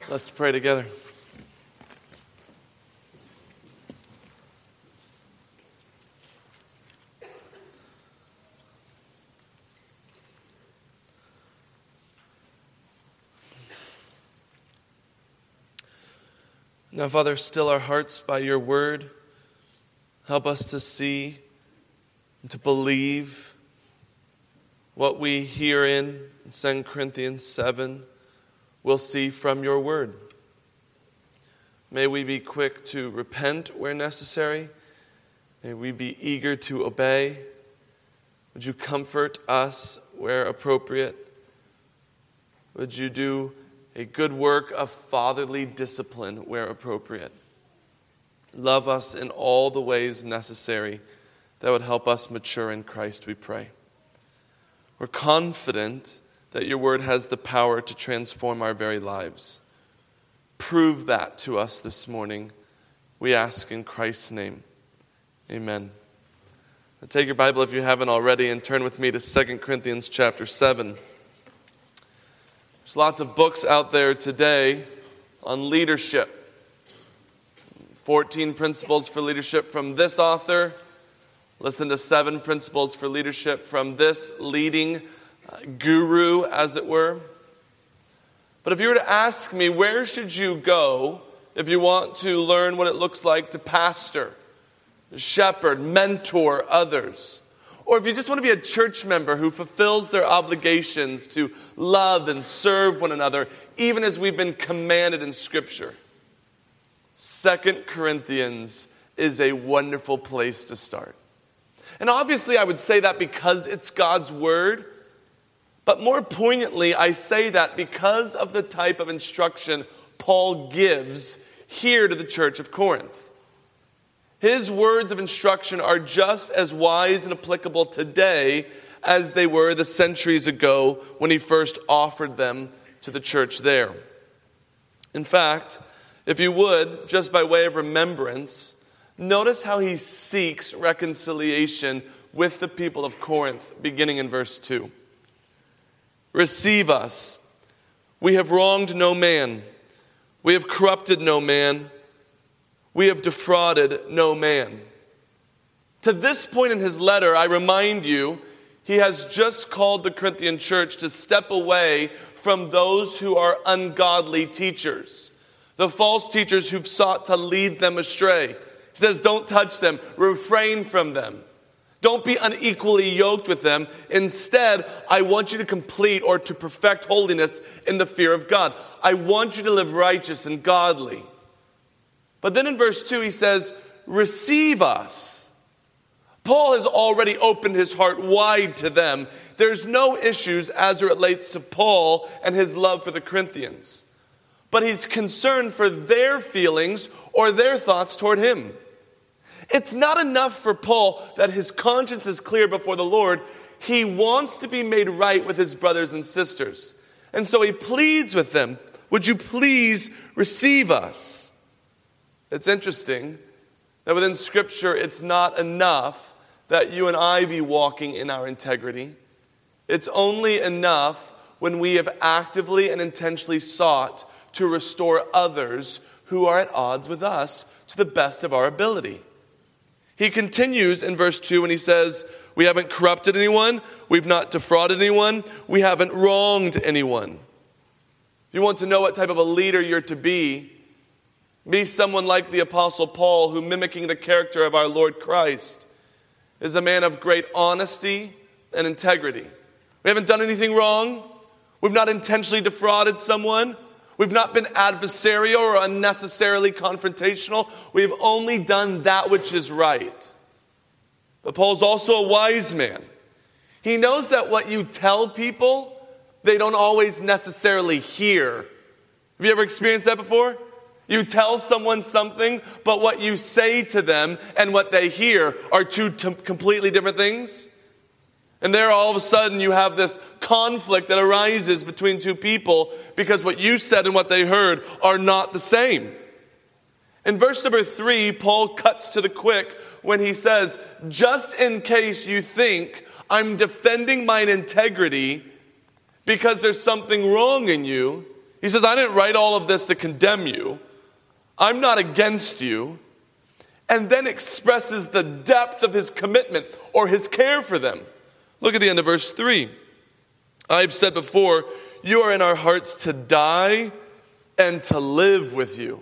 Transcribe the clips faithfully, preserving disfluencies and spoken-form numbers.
Let's pray together. Now, Father, still our hearts by your word. Help us to see and to believe what we hear in Second Corinthians seven. We'll see from your word. May we be quick to repent where necessary. May we be eager to obey. Would you comfort us where appropriate? Would you do a good work of fatherly discipline where appropriate? Love us in all the ways necessary that would help us mature in Christ, we pray. We're confident that your word has the power to transform our very lives. Prove that to us this morning, we ask in Christ's name. Amen. Now take your Bible if you haven't already and turn with me to Second Corinthians chapter seven. There's lots of books out there today on leadership. fourteen principles for leadership from this author. Listen to seven principles for leadership from this leading uh, guru, as it were. But if you were to ask me, where should you go if you want to learn what it looks like to pastor, shepherd, mentor others? Or if you just want to be a church member who fulfills their obligations to love and serve one another, even as we've been commanded in Scripture, Second Corinthians is a wonderful place to start. And obviously I would say that because it's God's word, but more poignantly I say that because of the type of instruction Paul gives here to the church of Corinth. His words of instruction are just as wise and applicable today as they were the centuries ago when he first offered them to the church there. In fact, if you would, just by way of remembrance, notice how he seeks reconciliation with the people of Corinth, beginning in verse two. Receive us. We have wronged no man. We have corrupted no man. We have defrauded no man. To this point in his letter, I remind you, he has just called the Corinthian church to step away from those who are ungodly teachers, the false teachers who've sought to lead them astray. He says, don't touch them, refrain from them. Don't be unequally yoked with them. Instead, I want you to complete or to perfect holiness in the fear of God. I want you to live righteous and godly. But then in verse two, he says, receive us. Paul has already opened his heart wide to them. There's no issues as it relates to Paul and his love for the Corinthians. But he's concerned for their feelings or their thoughts toward him. It's not enough for Paul that his conscience is clear before the Lord. He wants to be made right with his brothers and sisters. And so he pleads with them, would you please receive us? It's interesting that within Scripture, it's not enough that you and I be walking in our integrity. It's only enough when we have actively and intentionally sought to restore others who are at odds with us to the best of our ability. He continues in verse two when he says, we haven't corrupted anyone, we've not defrauded anyone, we haven't wronged anyone. If you want to know what type of a leader you're to be, be someone like the Apostle Paul, who, mimicking the character of our Lord Christ, is a man of great honesty and integrity. We haven't done anything wrong. We've not intentionally defrauded someone. We've not been adversarial or unnecessarily confrontational. We've only done that which is right. But Paul's also a wise man. He knows that what you tell people, they don't always necessarily hear. Have you ever experienced that before? You tell someone something, but what you say to them and what they hear are two t- completely different things. And there all of a sudden you have this conflict that arises between two people because what you said and what they heard are not the same. In verse number three, Paul cuts to the quick when he says, just in case you think I'm defending my integrity because there's something wrong in you, He says, I didn't write all of this to condemn you. I'm not against you. And then expresses the depth of his commitment or his care for them. Look at the end of verse three. I've said before, you are in our hearts to die and to live with you.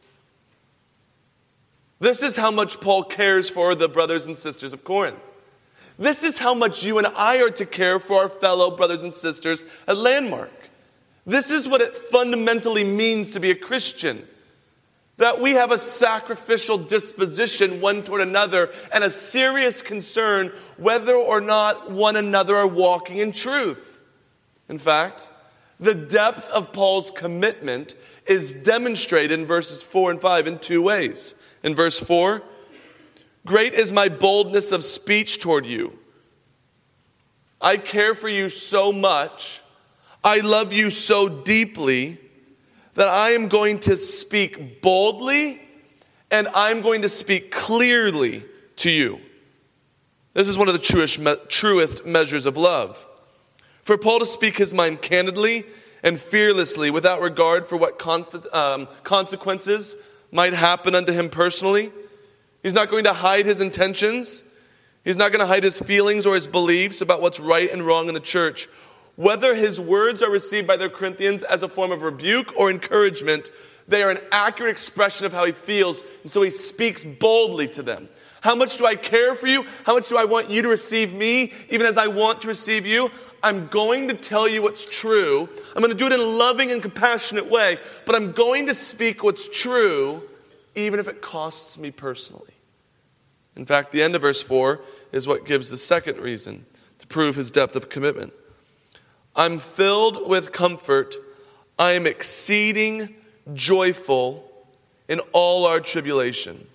This is how much Paul cares for the brothers and sisters of Corinth. This is how much you and I are to care for our fellow brothers and sisters at Landmark. This is what it fundamentally means to be a Christian. That we have a sacrificial disposition one toward another and a serious concern whether or not one another are walking in truth. In fact, the depth of Paul's commitment is demonstrated in verses four and five in two ways. In verse four, great is my boldness of speech toward you. I care for you so much. I love you so deeply that I am going to speak boldly and I'm going to speak clearly to you. This is one of the truest, truest measures of love. For Paul to speak his mind candidly and fearlessly without regard for what conf- um, consequences might happen unto him personally. He's not going to hide his intentions. He's not going to hide his feelings or his beliefs about what's right and wrong in the church. Whether his words are received by the Corinthians as a form of rebuke or encouragement, they are an accurate expression of how he feels, and so he speaks boldly to them. How much do I care for you? How much do I want you to receive me, even as I want to receive you? I'm going to tell you what's true. I'm going to do it in a loving and compassionate way, but I'm going to speak what's true, even if it costs me personally. In fact, the end of verse four is what gives the second reason to prove his depth of commitment. I'm filled with comfort. I am exceeding joyful in all our tribulation.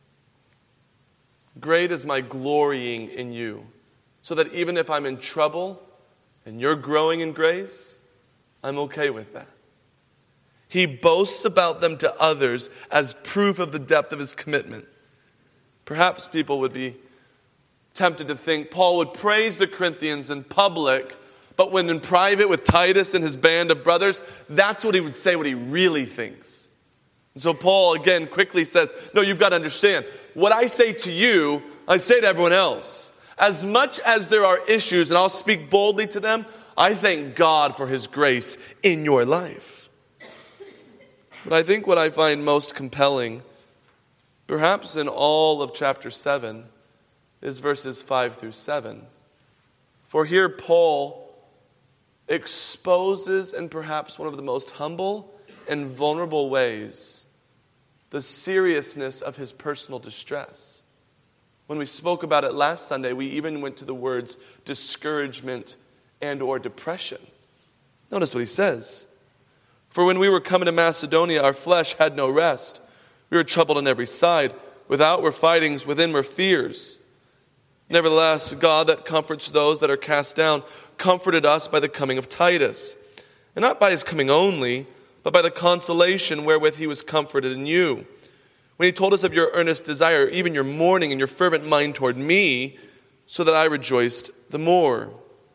Great is my glorying in you, so that even if I'm in trouble and you're growing in grace, I'm okay with that. He boasts about them to others as proof of the depth of his commitment. Perhaps people would be tempted to think Paul would praise the Corinthians in public, but when in private with Titus and his band of brothers, that's what he would say, what he really thinks. And so Paul, again, quickly says, no, you've got to understand. What I say to you, I say to everyone else. As much as there are issues, and I'll speak boldly to them, I thank God for his grace in your life. But I think what I find most compelling, perhaps in all of chapter seven, is verses five through seven. For here Paul exposes in perhaps one of the most humble and vulnerable ways the seriousness of his personal distress. When we spoke about it last Sunday, we even went to the words discouragement and or depression. Notice what he says. For when we were coming to Macedonia, our flesh had no rest. We were troubled on every side. Without were fightings, within were fears. Nevertheless, God that comforts those that are cast down comforted us by the coming of Titus. And not by his coming only, but by the consolation wherewith he was comforted in you. When he told us of your earnest desire, even your mourning and your fervent mind toward me, so that I rejoiced the more.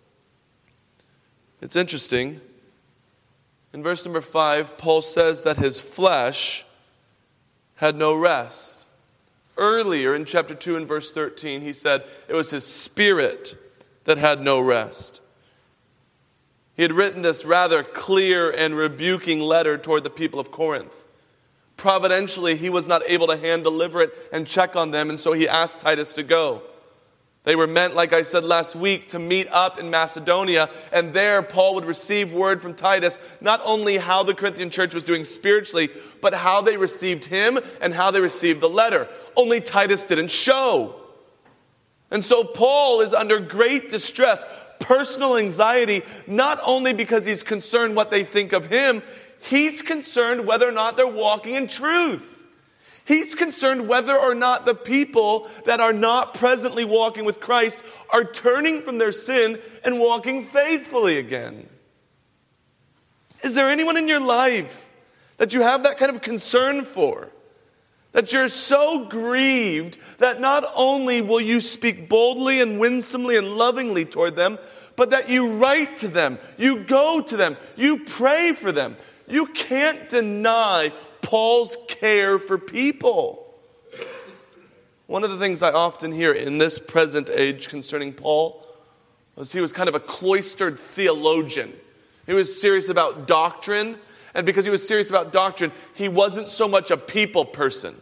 It's interesting. In verse number five, Paul says that his flesh had no rest. Earlier in chapter two and verse thirteen, he said it was his spirit that had no rest. He had written this rather clear and rebuking letter toward the people of Corinth. Providentially, he was not able to hand deliver it and check on them, and so he asked Titus to go. They were meant, like I said last week, to meet up in Macedonia, and there Paul would receive word from Titus, not only how the Corinthian church was doing spiritually, but how they received him and how they received the letter. Only Titus didn't show. And so Paul is under great distress, personal anxiety, not only because he's concerned what they think of him, he's concerned whether or not they're walking in truth. He's concerned whether or not the people that are not presently walking with Christ are turning from their sin and walking faithfully again. Is there anyone in your life that you have that kind of concern for? That you're so grieved that not only will you speak boldly and winsomely and lovingly toward them, but that you write to them, you go to them, you pray for them. You can't deny Paul's care for people. One of the things I often hear in this present age concerning Paul was he was kind of a cloistered theologian. He was serious about doctrine, and because he was serious about doctrine, he wasn't so much a people person.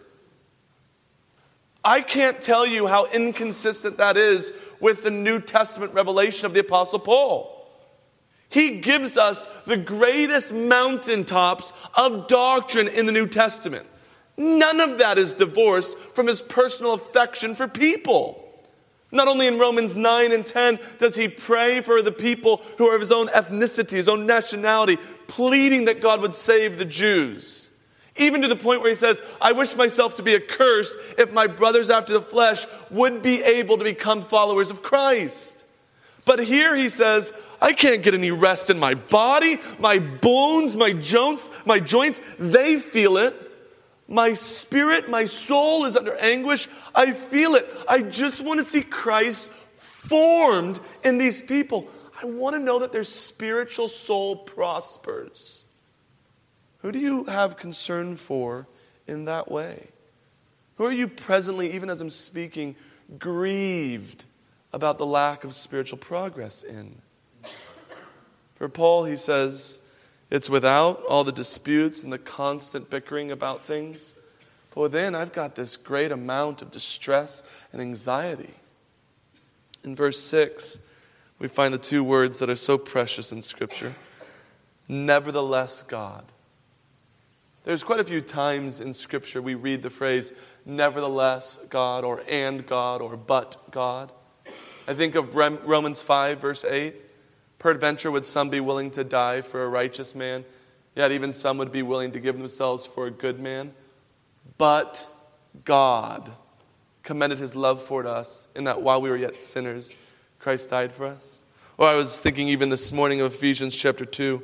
I can't tell you how inconsistent that is with the New Testament revelation of the Apostle Paul. He gives us the greatest mountaintops of doctrine in the New Testament. None of that is divorced from his personal affection for people. Not only in Romans nine and ten does he pray for the people who are of his own ethnicity, his own nationality, pleading that God would save the Jews. Even to the point where he says, I wish myself to be accursed if my brothers after the flesh would be able to become followers of Christ. But here he says, I can't get any rest in my body, my bones, my joints, my joints, they feel it. My spirit, my soul is under anguish. I feel it. I just want to see Christ formed in these people. I want to know that their spiritual soul prospers. Who do you have concern for in that way? Who are you presently, even as I'm speaking, grieved about the lack of spiritual progress in? For Paul, he says, it's without all the disputes and the constant bickering about things. But within, I've got this great amount of distress and anxiety. In verse six, we find the two words that are so precious in Scripture. Nevertheless, God. There's quite a few times in Scripture we read the phrase, nevertheless, God, or and God, or but God. I think of Romans five, verse eight. Peradventure would some be willing to die for a righteous man, yet even some would be willing to give themselves for a good man. But God commended his love for us in that while we were yet sinners, Christ died for us. Or I was thinking even this morning of Ephesians chapter two.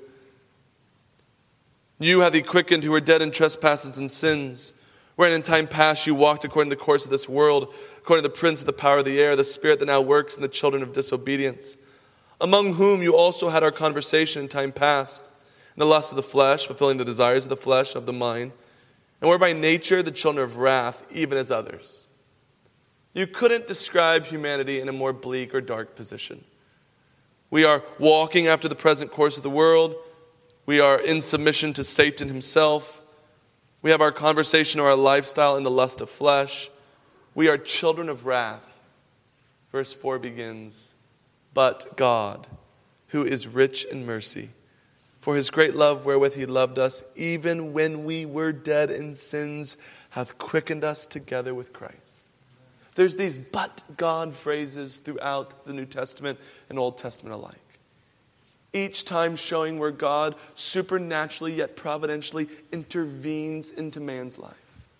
You hath he quickened who were dead in trespasses and sins, wherein in time past you walked according to the course of this world, according to the prince of the power of the air, the spirit that now works in the children of disobedience, among whom you also had our conversation in time past, in the lust of the flesh, fulfilling the desires of the flesh, of the mind, and were by nature the children of wrath, even as others. You couldn't describe humanity in a more bleak or dark position. We are walking after the present course of the world. We are in submission to Satan himself. We have our conversation or our lifestyle in the lust of flesh. We are children of wrath. Verse four begins, but God, who is rich in mercy, for his great love wherewith he loved us, even when we were dead in sins, hath quickened us together with Christ. There's these but God phrases throughout the New Testament and Old Testament alike. Each time showing where God supernaturally yet providentially intervenes into man's life.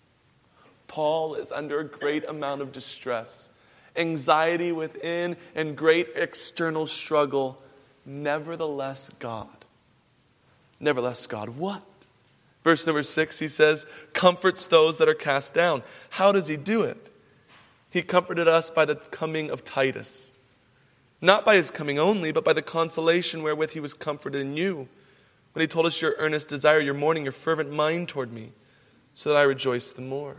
Paul is under a great amount of distress, anxiety within, and great external struggle. Nevertheless, God. Nevertheless, God, what? Verse number six, he says, comforts those that are cast down. How does he do it? He comforted us by the coming of Titus. Not by his coming only, but by the consolation wherewith he was comforted in you, when he told us your earnest desire, your mourning, your fervent mind toward me, so that I rejoice the more.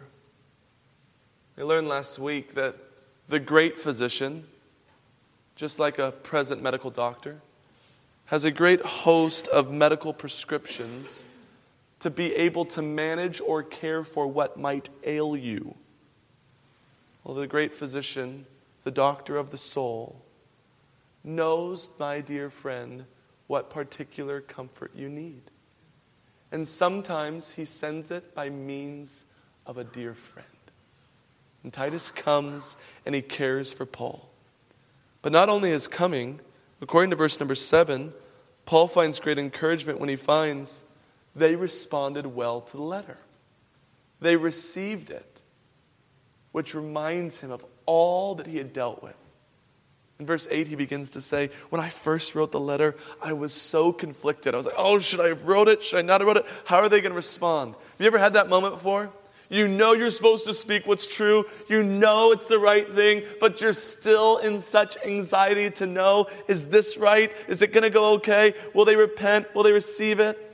I learned last week that the great physician, just like a present medical doctor, has a great host of medical prescriptions to be able to manage or care for what might ail you. Well, the great physician, the doctor of the soul, knows, my dear friend, what particular comfort you need. And sometimes he sends it by means of a dear friend. And Titus comes and he cares for Paul. But not only his coming, according to verse number seven, Paul finds great encouragement when he finds they responded well to the letter. They received it, which reminds him of all that he had dealt with. In verse eight, he begins to say, when I first wrote the letter, I was so conflicted. I was like, oh, should I have wrote it? Should I not have wrote it? How are they going to respond? Have you ever had that moment before? You know you're supposed to speak what's true. You know it's the right thing, but you're still in such anxiety to know, is this right? Is it going to go okay? Will they repent? Will they receive it?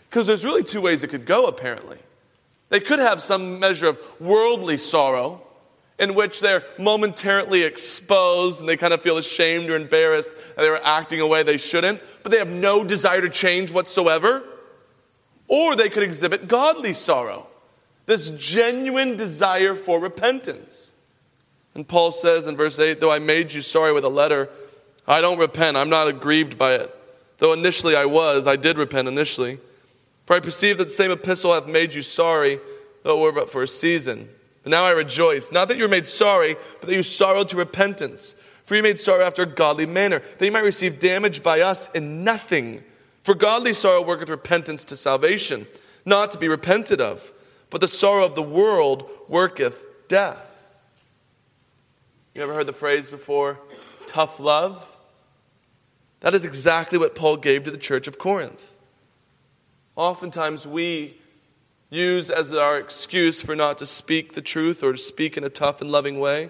Because there's really two ways it could go, apparently. They could have some measure of worldly sorrow, in which they're momentarily exposed and they kind of feel ashamed or embarrassed that they were acting a way they shouldn't, but they have no desire to change whatsoever. Or they could exhibit godly sorrow, this genuine desire for repentance. And Paul says in verse eight, though I made you sorry with a letter, I don't repent. I'm not aggrieved by it. Though initially I was, I did repent initially. For I perceive that the same epistle hath made you sorry, though it were but for a season. But now I rejoice, not that you were made sorry, but that you sorrowed to repentance. For you made sorrow after a godly manner, that you might receive damage by us in nothing. For godly sorrow worketh repentance to salvation, not to be repented of. But the sorrow of the world worketh death. You ever heard the phrase before, tough love? That is exactly what Paul gave to the church of Corinth. Oftentimes we use as our excuse for not to speak the truth or to speak in a tough and loving way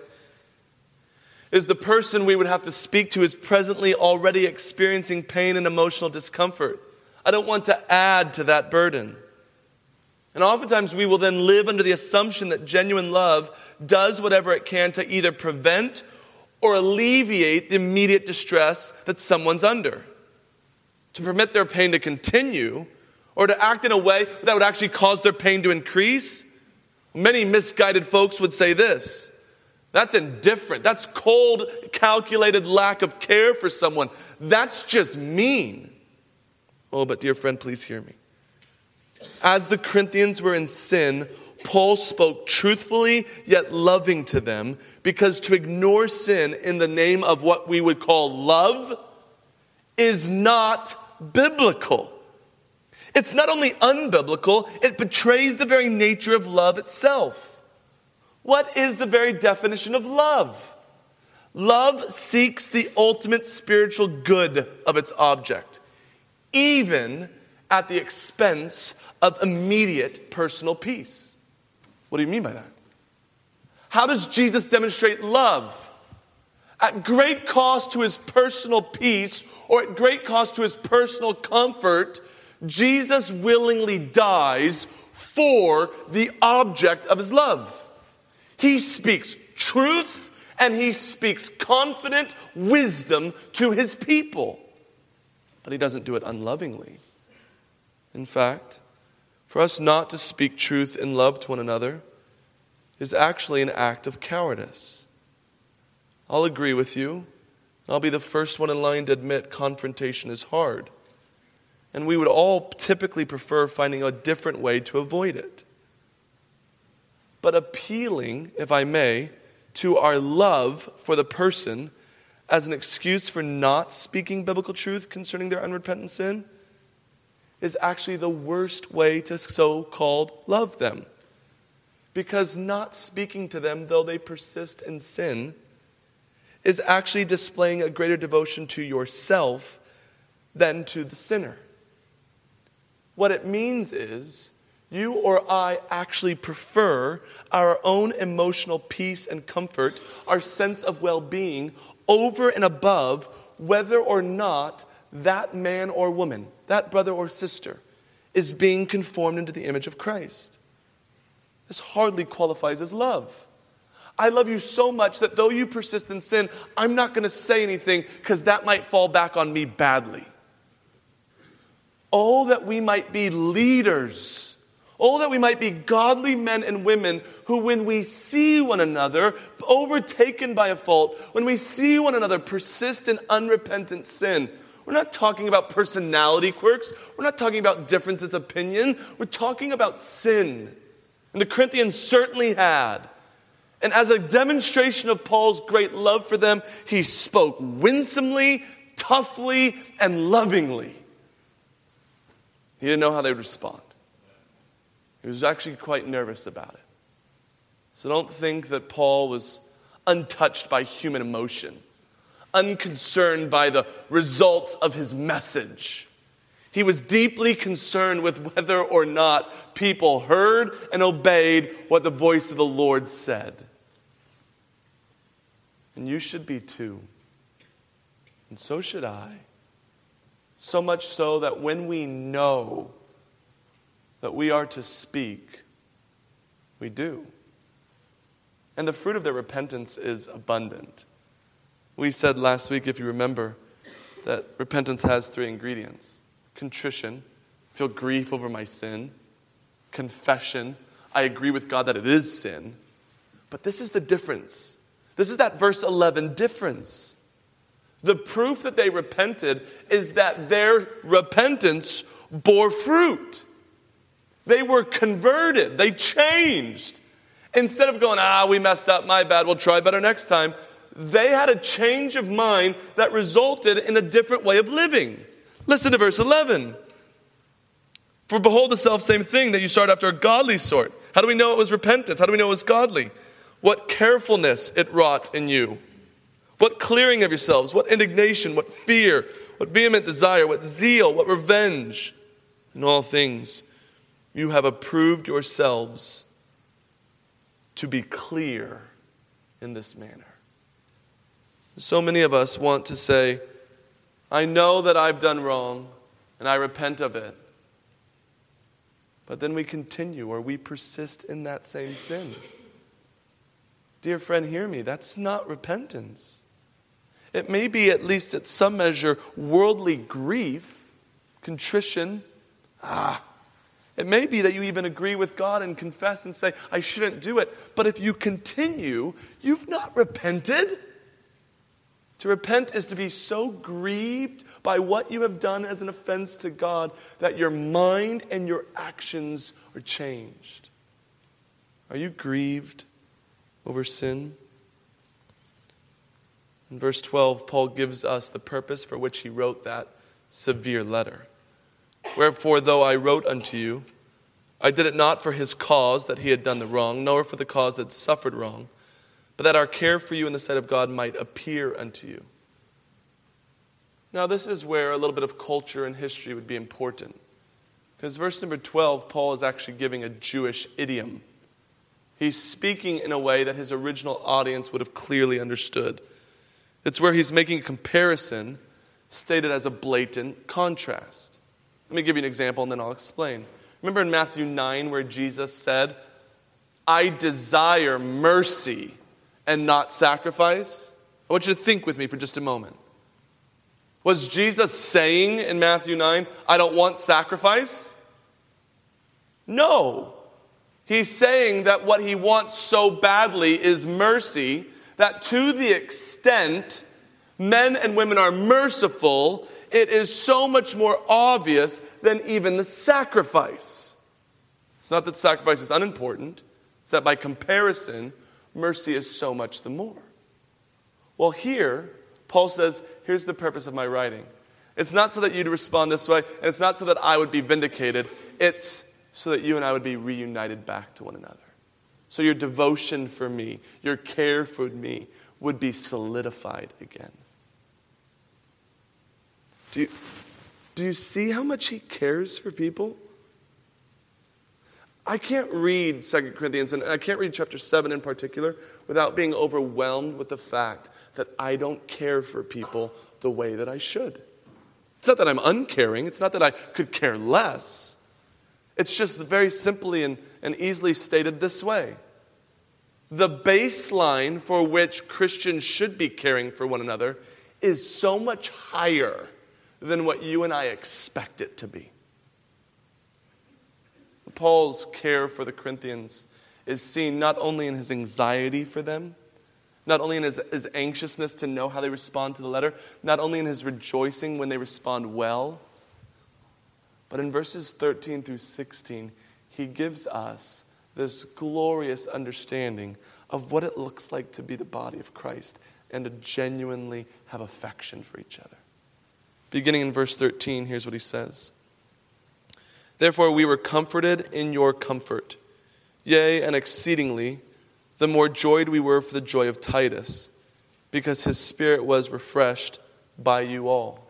is the person we would have to speak to is presently already experiencing pain and emotional discomfort. I don't want to add to that burden. And oftentimes we will then live under the assumption that genuine love does whatever it can to either prevent or alleviate the immediate distress that someone's under. To permit their pain to continue, or to act in a way that would actually cause their pain to increase. Many misguided folks would say this: that's indifferent. That's cold, calculated lack of care for someone. That's just mean. Oh, but dear friend, please hear me. As the Corinthians were in sin, Paul spoke truthfully yet loving to them, because to ignore sin in the name of what we would call love is not biblical. It's not only unbiblical, it betrays the very nature of love itself. What is the very definition of love? Love seeks the ultimate spiritual good of its object, even at the expense of immediate personal peace. What do you mean by that? How does Jesus demonstrate love? At great cost to his personal peace, or at great cost to his personal comfort, Jesus willingly dies for the object of his love. He speaks truth and he speaks confident wisdom to his people. But he doesn't do it unlovingly. In fact, for us not to speak truth in love to one another is actually an act of cowardice. I'll agree with you. I'll be the first one in line to admit confrontation is hard. And we would all typically prefer finding a different way to avoid it. But appealing, if I may, to our love for the person as an excuse for not speaking biblical truth concerning their unrepentant sin is actually the worst way to so-called love them. Because not speaking to them, though they persist in sin, is actually displaying a greater devotion to yourself than to the sinner. What it means is, you or I actually prefer our own emotional peace and comfort, our sense of well-being, over and above whether or not that man or woman, that brother or sister, is being conformed into the image of Christ. This hardly qualifies as love. I love you so much that though you persist in sin, I'm not going to say anything because that might fall back on me badly. Oh, that we might be leaders. Oh, that we might be godly men and women who, when we see one another overtaken by a fault, when we see one another persist in unrepentant sin, we're not talking about personality quirks. We're not talking about differences of opinion. We're talking about sin. And the Corinthians certainly had. And as a demonstration of Paul's great love for them, he spoke winsomely, toughly, and lovingly. He didn't know how they would respond. He was actually quite nervous about it. So don't think that Paul was untouched by human emotion, unconcerned by the results of his message. He was deeply concerned with whether or not people heard and obeyed what the voice of the Lord said. And you should be too. And so should I. So much so that when we know that we are to speak, we do. And the fruit of their repentance is abundant. We said last week, if you remember, that repentance has three ingredients. Contrition, feel grief over my sin. Confession, I agree with God that it is sin. But this is the difference. This is that verse eleven difference. The proof that they repented is that their repentance bore fruit. They were converted. They changed. Instead of going, ah, we messed up, my bad, we'll try better next time, they had a change of mind that resulted in a different way of living. Listen to verse eleven. For behold, the selfsame thing that you started after a godly sort. How do we know it was repentance? How do we know it was godly? What carefulness it wrought in you. What clearing of yourselves, what indignation, what fear, what vehement desire, what zeal, what revenge. In all things, you have approved yourselves to be clear in this manner. So many of us want to say, I know that I've done wrong, and I repent of it. But then we continue, or we persist in that same sin. Dear friend, hear me. That's not repentance. It may be, at least at some measure, worldly grief, contrition. Ah, it may be that you even agree with God and confess and say, I shouldn't do it. But if you continue, you've not repented. To repent is to be so grieved by what you have done as an offense to God that your mind and your actions are changed. Are you grieved over sin? In verse twelve, Paul gives us the purpose for which he wrote that severe letter. Wherefore, though I wrote unto you, I did it not for his cause that he had done the wrong, nor for the cause that suffered wrong, but that our care for you in the sight of God might appear unto you. Now, this is where a little bit of culture and history would be important. Because verse number twelve, Paul is actually giving a Jewish idiom. He's speaking in a way that his original audience would have clearly understood. It's where he's making a comparison stated as a blatant contrast. Let me give you an example and then I'll explain. Remember in Matthew nine where Jesus said, I desire mercy and not sacrifice? I want you to think with me for just a moment. Was Jesus saying in Matthew nine, I don't want sacrifice? No. He's saying that what he wants so badly is mercy, that to the extent men and women are merciful, it is so much more obvious than even the sacrifice. It's not that sacrifice is unimportant. It's that by comparison, mercy is so much the more. Well, here, Paul says, here's the purpose of my writing. It's not so that you'd respond this way, and it's not so that I would be vindicated. It's so that you and I would be reunited back to one another. So your devotion for me, your care for me, would be solidified again. Do you, do you see how much he cares for people? I can't read Second Corinthians, and I can't read chapter seven in particular, without being overwhelmed with the fact that I don't care for people the way that I should. It's not that I'm uncaring. It's not that I could care less. It's just very simply and, and easily stated this way. The baseline for which Christians should be caring for one another is so much higher than what you and I expect it to be. Paul's care for the Corinthians is seen not only in his anxiety for them, not only in his, his anxiousness to know how they respond to the letter, not only in his rejoicing when they respond well, but in verses thirteen through sixteen, he gives us this glorious understanding of what it looks like to be the body of Christ and to genuinely have affection for each other. Beginning in verse thirteen, here's what he says. Therefore we were comforted in your comfort. Yea, and exceedingly, the more joyed we were for the joy of Titus, because his spirit was refreshed by you all.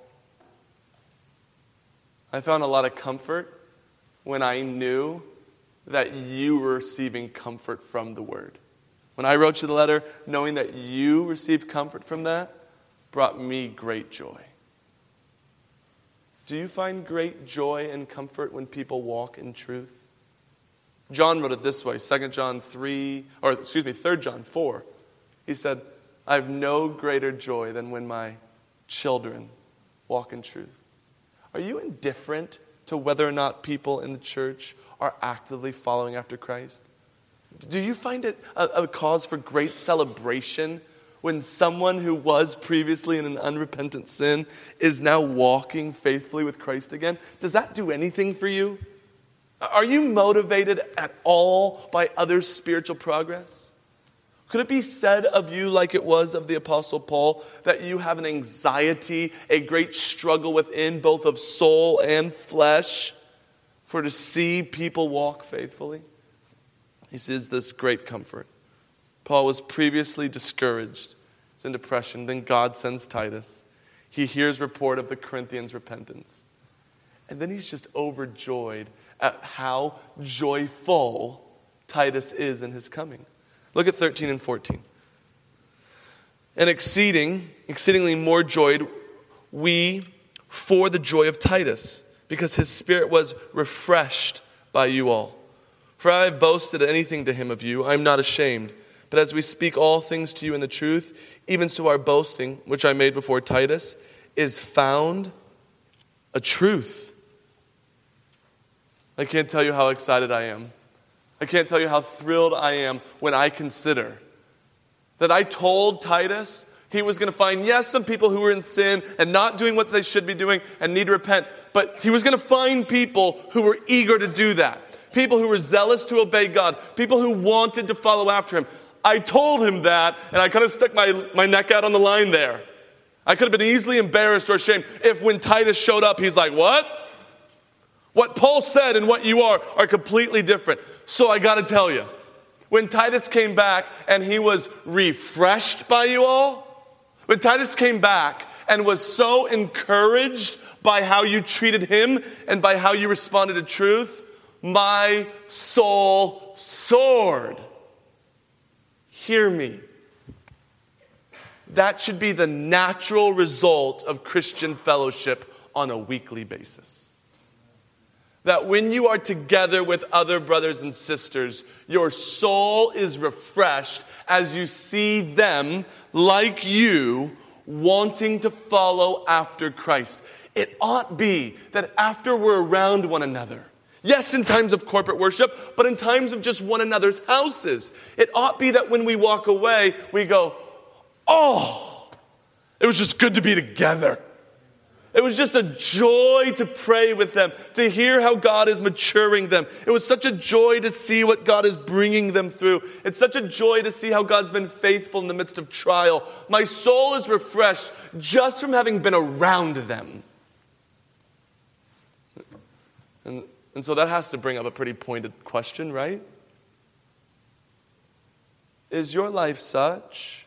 I found a lot of comfort when I knew that you were receiving comfort from the word. When I wrote you the letter, knowing that you received comfort from that brought me great joy. Do you find great joy and comfort when people walk in truth? John wrote it this way, Second John three, or excuse me, Third John four. He said, I have no greater joy than when my children walk in truth. Are you indifferent to whether or not people in the church are actively following after Christ? Do you find it a, a cause for great celebration when someone who was previously in an unrepentant sin is now walking faithfully with Christ again? Does that do anything for you? Are you motivated at all by others' spiritual progress? Could it be said of you like it was of the Apostle Paul that you have an anxiety, a great struggle within both of soul and flesh for to see people walk faithfully? He says this great comfort. Paul was previously discouraged. He's in depression. Then God sends Titus. He hears report of the Corinthians' repentance. And then he's just overjoyed at how joyful Titus is in his coming. Look at thirteen and fourteen. And exceeding, exceedingly more joyed we for the joy of Titus, because his spirit was refreshed by you all. For I have boasted anything to him of you, I am not ashamed. But as we speak all things to you in the truth, even so our boasting, which I made before Titus, is found a truth. I can't tell you how excited I am. I can't tell you how thrilled I am when I consider that I told Titus he was going to find, yes, some people who were in sin and not doing what they should be doing and need to repent, but he was going to find people who were eager to do that. People who were zealous to obey God. People who wanted to follow after him. I told him that, and I kind of stuck my, my neck out on the line there. I could have been easily embarrassed or ashamed if when Titus showed up, he's like, what? What Paul said and what you are are completely different. So I got to tell you, when Titus came back and he was refreshed by you all, when Titus came back and was so encouraged by how you treated him and by how you responded to truth, my soul soared. Hear me. That should be the natural result of Christian fellowship on a weekly basis. That when you are together with other brothers and sisters, your soul is refreshed as you see them, like you, wanting to follow after Christ. It ought be that after we're around one another, yes, in times of corporate worship, but in times of just one another's houses, it ought be that when we walk away, we go, oh, it was just good to be together. It was just a joy to pray with them, to hear how God is maturing them. It was such a joy to see what God is bringing them through. It's such a joy to see how God's been faithful in the midst of trial. My soul is refreshed just from having been around them. And, and so that has to bring up a pretty pointed question, right? Is your life such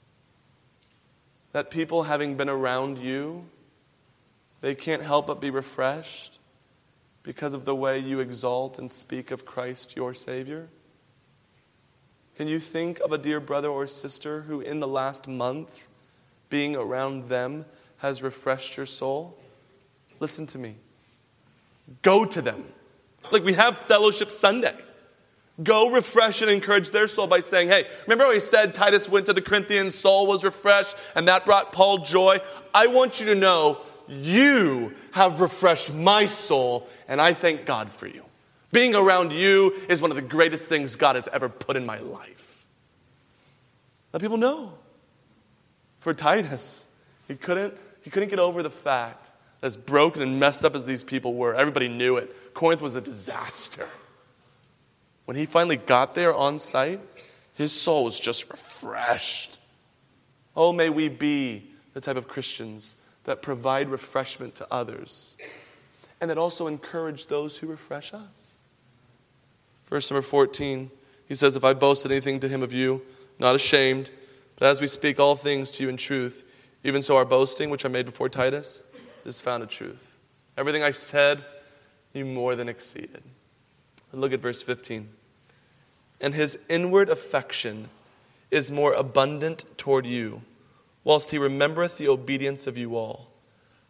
that people having been around you, they can't help but be refreshed because of the way you exalt and speak of Christ, your Savior? Can you think of a dear brother or sister who in the last month, being around them, has refreshed your soul? Listen to me. Go to them. Like we have Fellowship Sunday. Go refresh and encourage their soul by saying, hey, remember how he said Titus went to the Corinthians, soul was refreshed, and that brought Paul joy? I want you to know you have refreshed my soul, and I thank God for you. Being around you is one of the greatest things God has ever put in my life. Let people know. For Titus, he couldn't, he couldn't get over the fact that as broken and messed up as these people were, everybody knew it. Corinth was a disaster. When he finally got there on site, his soul was just refreshed. Oh, may we be the type of Christians that provide refreshment to others, and that also encourage those who refresh us. Verse number fourteen, he says, if I boasted anything to him of you, not ashamed, but as we speak all things to you in truth, even so our boasting, which I made before Titus, is found in truth. Everything I said, you more than exceeded. And look at verse fifteen. And his inward affection is more abundant toward you, whilst he remembereth the obedience of you all,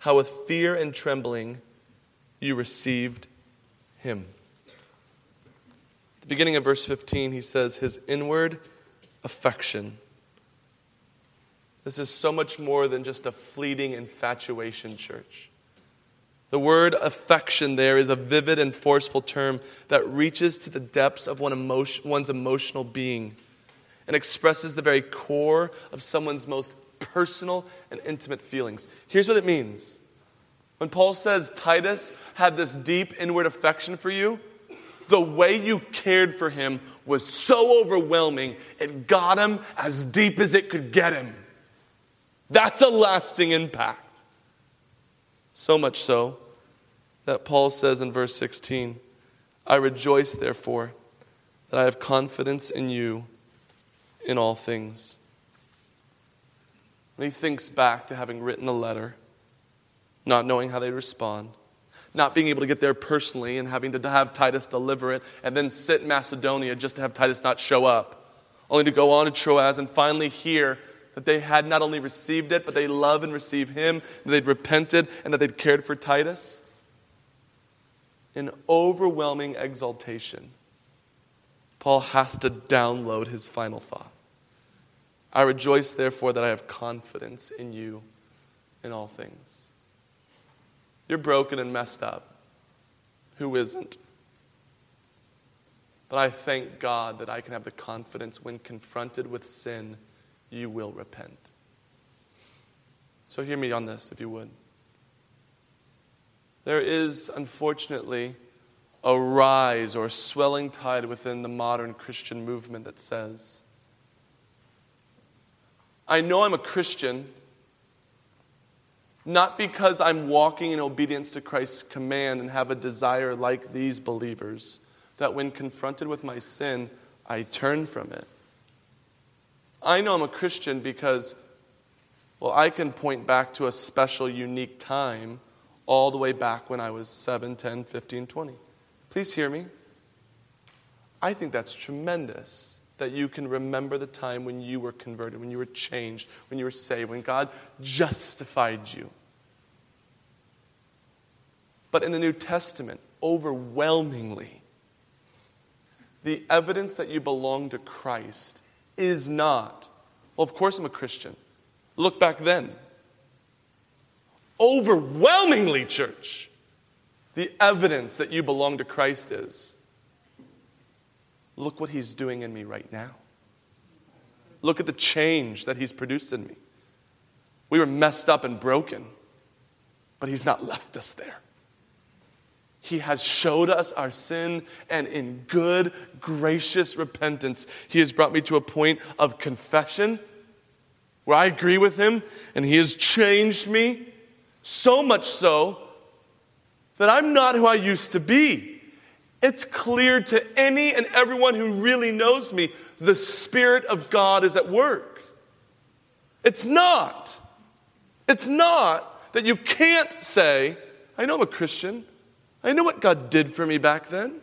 how with fear and trembling you received him. At the beginning of verse fifteen, he says, his inward affection. This is so much more than just a fleeting infatuation, church. The word affection there is a vivid and forceful term that reaches to the depths of one emotion, one's emotional being and expresses the very core of someone's most personal and intimate feelings. Here's what it means. When Paul says Titus had this deep inward affection for you, the way you cared for him was so overwhelming, it got him as deep as it could get him. That's a lasting impact. So much so that Paul says in verse sixteen, I rejoice, therefore, that I have confidence in you in all things. When he thinks back to having written a letter, not knowing how they'd respond, not being able to get there personally and having to have Titus deliver it, and then sit in Macedonia just to have Titus not show up, only to go on to Troas and finally hear that they had not only received it, but they love and receive him, that they'd repented, and that they'd cared for Titus. In overwhelming exaltation, Paul has to download his final thought. I rejoice, therefore, that I have confidence in you in all things. You're broken and messed up. Who isn't? But I thank God that I can have the confidence when confronted with sin, you will repent. So hear me on this, if you would. There is, unfortunately, a rise or a swelling tide within the modern Christian movement that says, I know I'm a Christian not because I'm walking in obedience to Christ's command and have a desire like these believers, that when confronted with my sin, I turn from it. I know I'm a Christian because, well, I can point back to a special, unique time all the way back when I was seven, ten, fifteen, twenty. Please hear me. I think that's tremendous that you can remember the time when you were converted, when you were changed, when you were saved, when God justified you. But in the New Testament, overwhelmingly, the evidence that you belong to Christ is not, well, of course I'm a Christian. Look back then. Overwhelmingly, church, the evidence that you belong to Christ is, look what he's doing in me right now. Look at the change that he's produced in me. We were messed up and broken, but he's not left us there. He has showed us our sin, and in good, gracious repentance, he has brought me to a point of confession where I agree with him, and he has changed me, so much so that I'm not who I used to be. It's clear to any and everyone who really knows me, the Spirit of God is at work. It's not. It's not that you can't say, I know I'm a Christian. I know what God did for me back then.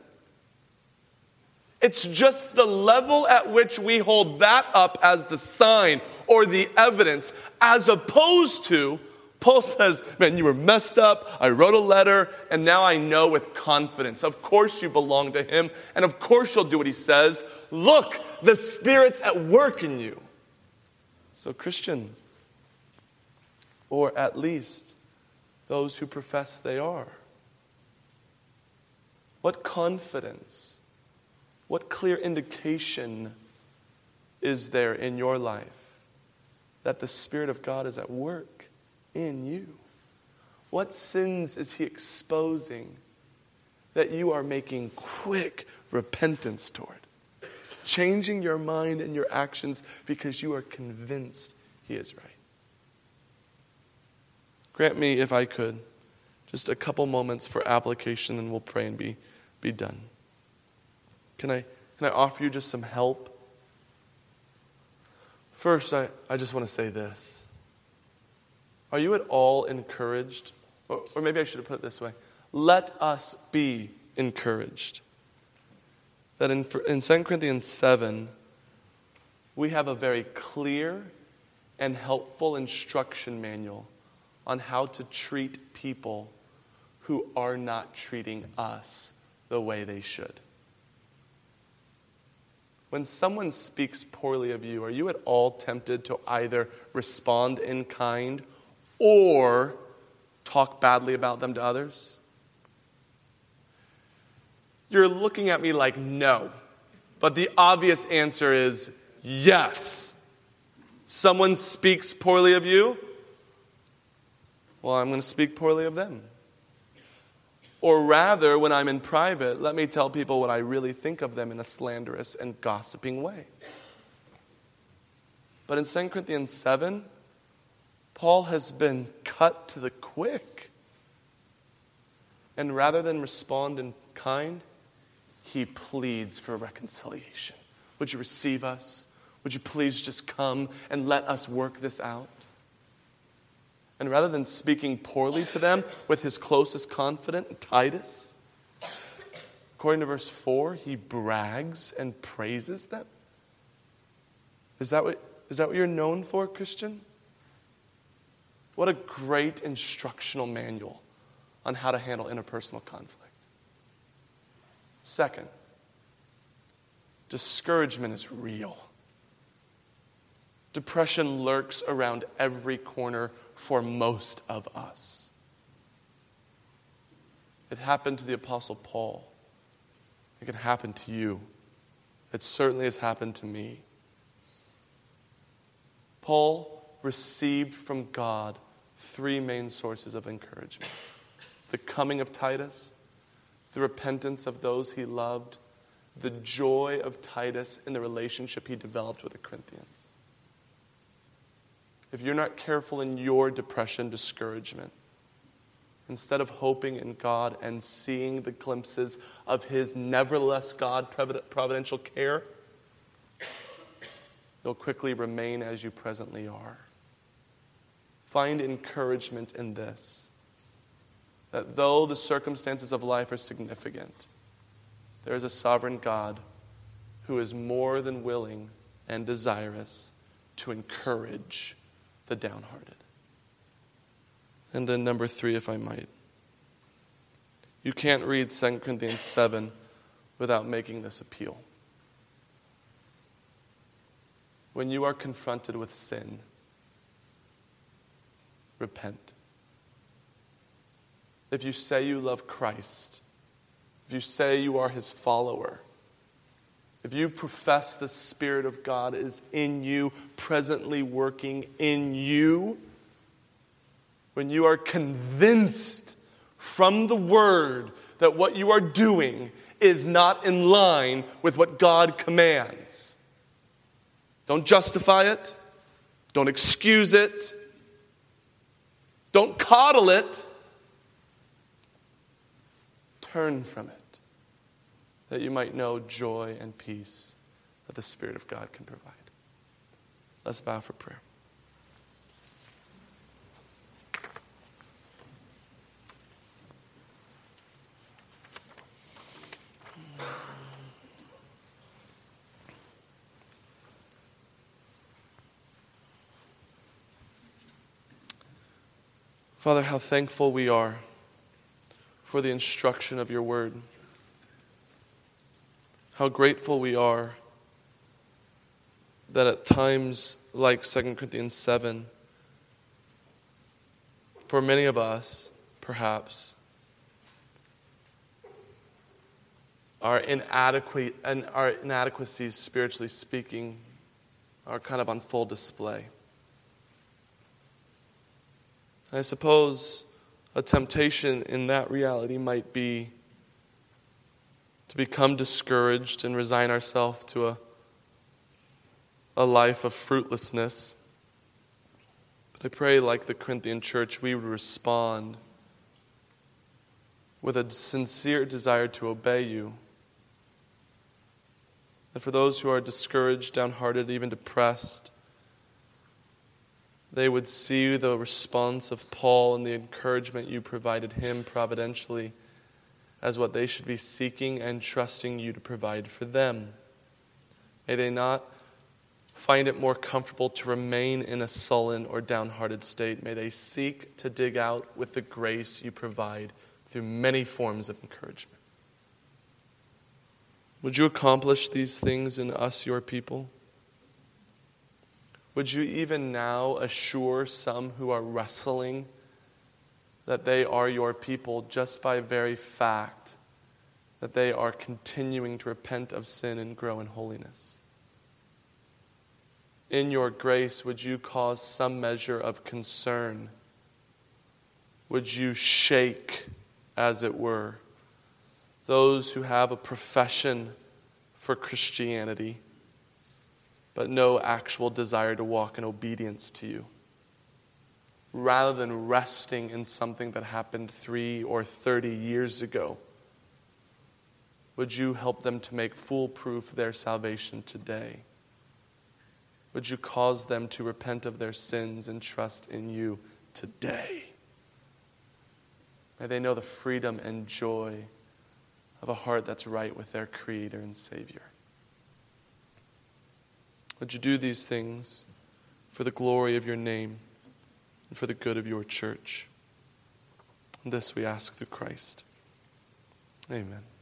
It's just the level at which we hold that up as the sign or the evidence, as opposed to, Paul says, man, you were messed up, I wrote a letter, and now I know with confidence. Of course you belong to him, and of course you'll do what he says. Look, the Spirit's at work in you. So Christian, or at least those who profess they are, what confidence, what clear indication is there in your life that the Spirit of God is at work in you? What sins is he exposing that you are making quick repentance toward? Changing your mind and your actions because you are convinced he is right. Grant me, if I could, just a couple moments for application, and we'll pray and be, be done. Can I, can I offer you just some help? First, I, I just want to say this. Are you at all encouraged? Or, or maybe I should have put it this way. Let us be encouraged. That in, in Second Corinthians seven, we have a very clear and helpful instruction manual on how to treat people who are not treating us the way they should. When someone speaks poorly of you, are you at all tempted to either respond in kind or talk badly about them to others? You're looking at me like no, but the obvious answer is yes. Someone speaks poorly of you, well, I'm going to speak poorly of them. Or rather, when I'm in private, let me tell people what I really think of them in a slanderous and gossiping way. But in Second Corinthians seven, Paul has been cut to the quick. And rather than respond in kind, he pleads for reconciliation. Would you receive us? Would you please just come and let us work this out? And rather than speaking poorly to them with his closest confidant, Titus, according to verse four, he brags and praises them. Is that what, is that what you're known for, Christian? What a great instructional manual on how to handle interpersonal conflict. Second, discouragement is real. Depression lurks around every corner for most of us. It happened to the Apostle Paul. It can happen to you. It certainly has happened to me. Paul received from God three main sources of encouragement: the coming of Titus, the repentance of those he loved, the joy of Titus in the relationship he developed with the Corinthians. If you're not careful in your depression, discouragement, instead of hoping in God and seeing the glimpses of his nevertheless God providential care, you'll quickly remain as you presently are. Find encouragement in this, that though the circumstances of life are significant, there is a sovereign God who is more than willing and desirous to encourage the downhearted. And then number three, if I might. You can't read Second Corinthians seven without making this appeal. When you are confronted with sin, repent. If you say you love Christ, if you say you are his follower, if you profess the Spirit of God is in you, presently working in you, when you are convinced from the Word that what you are doing is not in line with what God commands, don't justify it, don't excuse it, don't coddle it, turn from it, that you might know joy and peace that the Spirit of God can provide. Let's bow for prayer. Father, how thankful we are for the instruction of your word. How grateful we are that at times like Second Corinthians seven, for many of us, perhaps, our inadequate and our inadequacies, spiritually speaking, are kind of on full display. I suppose a temptation in that reality might be to become discouraged and resign ourselves to a, a life of fruitlessness. But I pray, like the Corinthian church, we would respond with a sincere desire to obey you. That for those who are discouraged, downhearted, even depressed, they would see the response of Paul and the encouragement you provided him providentially as what they should be seeking and trusting you to provide for them. May they not find it more comfortable to remain in a sullen or downhearted state, may they seek to dig out with the grace you provide through many forms of encouragement. Would you accomplish these things in us, your people? Would you even now assure some who are wrestling that they are your people just by very fact that they are continuing to repent of sin and grow in holiness? In your grace, would you cause some measure of concern? Would you shake, as it were, those who have a profession for Christianity, but no actual desire to walk in obedience to you? Rather than resting in something that happened three or thirty years ago, would you help them to make foolproof their salvation today? Would you cause them to repent of their sins and trust in you today? May they know the freedom and joy of a heart that's right with their Creator and Savior. Would you do these things for the glory of your name and for the good of your church? And this we ask through Christ. Amen.